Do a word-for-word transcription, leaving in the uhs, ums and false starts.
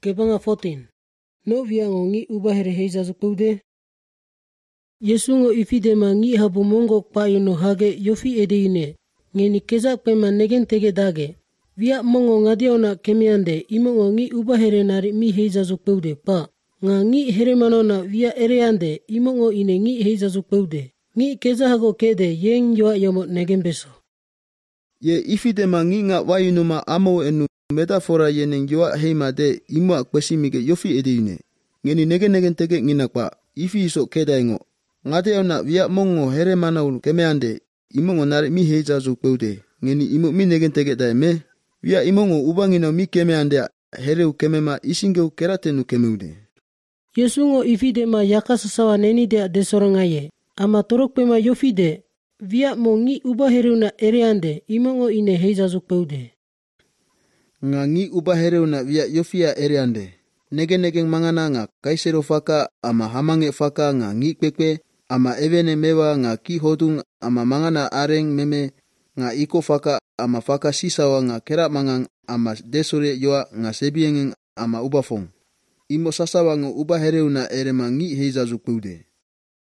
Kebanga fourteen. No via ngo ngi ubah here heiza zukpeude. Yesu ngo ifidema ngi habu mongo payuno hage yofi edeine. Ngeni kezak pema negen tege dage. Via mongo ngadiona kemiande imo ngo ngi ubah here nari mi heiza zukpeude pa. Nga ngi here manona via ereande imo ngo ine ngi heiza zukpeude. Ngi keza hago kede yeng yoa yomo negen beso. Ye ifidema ngi nga wayunuma amo enu metafora yeneng yoa heima de imo akpesimige yofi edeine. Ngeni negen negen tege nginakpa ifi iso keda ingo. Ngadeona via mongo here manaul kemeande imo ngo nari mi heiza zukpeude. Ngeni imo mi negen tege daime. Via imo ngo ubangino mi kemeande hereu kemema isingeu keratenu kemeude. Yesu ngo ifidema yakasasawa neni de desorangaye. Ama torok pema yofide. Via mongi ubah hereuna ereande imo ngo ine heiza zukpeude. Nga ngi ubah hereuna via yofia ereande. Nege-negeng mangana nga kaisero faka ama hamange faka nga ngi kpekpe ama evene mewa nga ki hodung ama mangana areng meme nga iko faka ama faka sisawa nga kera mangang ama desore yoa nga sebiengeng ama ubafong. Imo sasawa nga ubah hereuna erema ngi heiza zukpeude.